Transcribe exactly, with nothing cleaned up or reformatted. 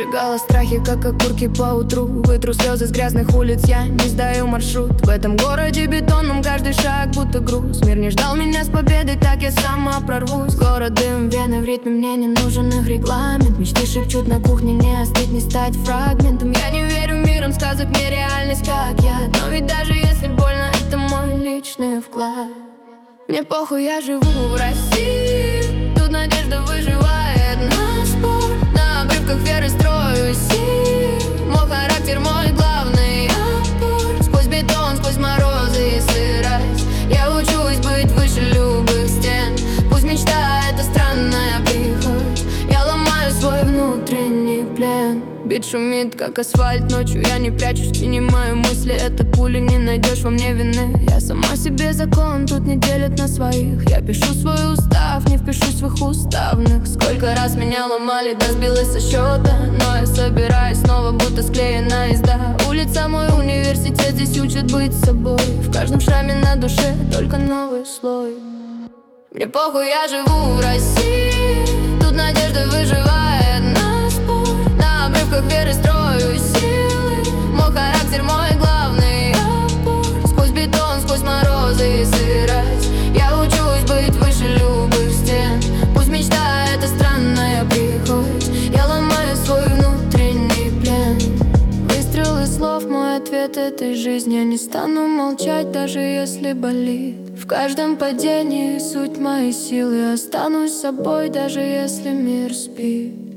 Сжигала страхи, как окурки по утру. Вытру слезы с грязных улиц, я не сдаю маршрут. В этом городе бетонном каждый шаг будто груз. Мир не ждал меня с победой, так я сама прорвусь. Город, дым, вены, в ритме мне не нужен их регламент. Мечты шепчут на кухне, не остыть, не стать фрагментом. Я не верю миром сказок, мне реальность как я. Но ведь даже если больно, это мой личный вклад. Мне похуй, я живу в России. Тут надежда выживает на спор. На обрывках веры строю сил. Мой характер, мой главный опор. Сквозь бетон, сквозь морозы и сырость я учусь быть выше любых стен. Пусть мечта — это странная прихоть, я ломаю свой внутренний плен. Бит шумит, как асфальт ночью, я не прячусь, принимаю мысли. Это пули, не найдешь во мне вины. Я сама себе закон, тут не делят на своих. Я пишу свой устав, не впишусь в их уставных. Сколько раз меня ломали, да сбилась со счета. Но я собираюсь снова, будто склеена езда. Улица мой университет, здесь учат быть собой. В каждом шраме на душе только новый слой. Мне похуй, я живу в России. Тут надежда выживает на спор. На обрывках веры строю силы. Мой характер, мой главный опор. Сквозь бетон, сквозь морозы и сырость я учусь быть выше любых стен. Пусть мечта — это странная прихоть, я ломаю свой внутренний плен. Выстрелы слов, мой ответ этой жизни. Я не стану молчать, даже если болит. В каждом падении суть моей силы. Останусь собой, даже если мир спит.